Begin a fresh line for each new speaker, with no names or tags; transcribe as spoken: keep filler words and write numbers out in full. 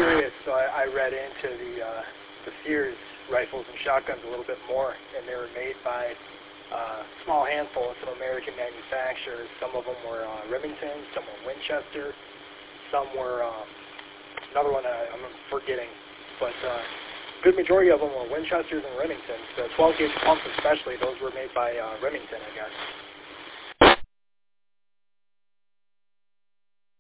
curious, so I, I read into the uh, the Sears rifles and shotguns a little bit more, and they were made by uh, a small handful of some American manufacturers. Some of them were uh, Remington, some were Winchester, some were um, another one I, I'm forgetting, but uh, good majority of them were Winchesters and Remingtons. The twelve gauge pumps especially, those were made by uh, Remington, I guess.